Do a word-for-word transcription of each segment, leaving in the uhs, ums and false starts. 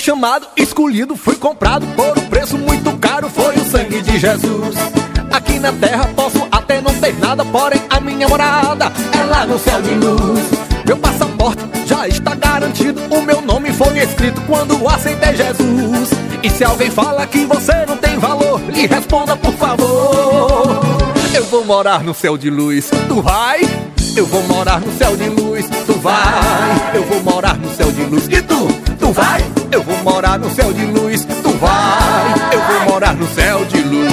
chamado, escolhido, fui comprado por um preço muito caro, foi o sangue de Jesus. Aqui na terra posso até não ter nada, porém a minha morada é lá no céu de luz. Meu passaporte já está garantido, o meu nome foi escrito quando aceitei Jesus. E se alguém fala que você não tem valor, lhe responda por favor: eu vou morar no céu de luz. Tu vai? Eu vou morar no céu de luz. Tu vai? Eu vou morar no céu de luz. E tu? Tu vai? Eu vou morar no céu de luz. Tu vai? Eu vou morar no céu de luz.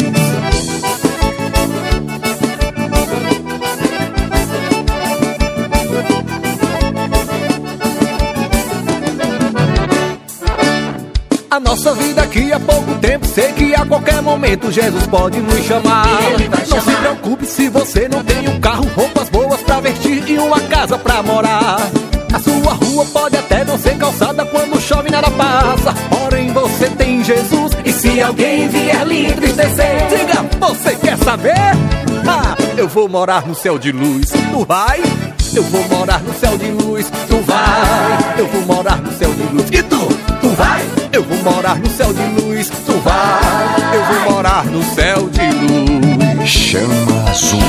A nossa vida aqui é pouco tempo, sei que a qualquer momento Jesus pode nos chamar. Não se preocupe se você não tem um carro, roupas boas pra vestir e uma casa pra morar. A sua rua pode até não ser calçada, quando chove nada passa, porém você tem Jesus. E se alguém vier lhe entristecer, diga: você quer saber? Ah, eu vou morar no céu de luz. Tu vai? Eu vou morar no céu de luz. Tu vai? Eu vou morar no céu de luz. E tu? Tu vai? Eu vou morar no céu de luz. Tu vai? Eu vou morar no céu de luz. Chama azul.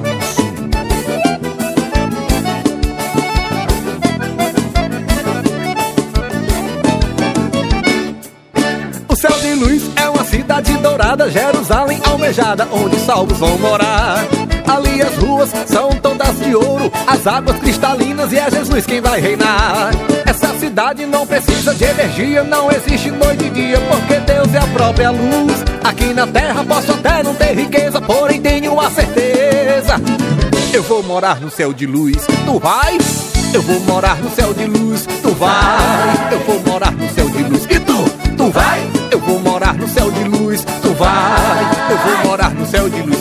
O céu de luz é uma cidade dourada, Jerusalém almejada, onde salvos vão morar. Ali as ruas são todas de ouro, as águas cristalinas, e é Jesus quem vai reinar. Essa cidade não precisa de energia, não existe noite e dia, porque Deus é a própria luz. Aqui na terra posso até não ter riqueza, porém tenho a certeza: eu vou morar no céu de luz. Tu vai? Eu vou morar no céu de luz. Tu vai? Eu vou morar no céu de luz. E tu? Tu vai? Eu vou morar no céu de luz. Tu vai? Eu vou morar no céu de luz.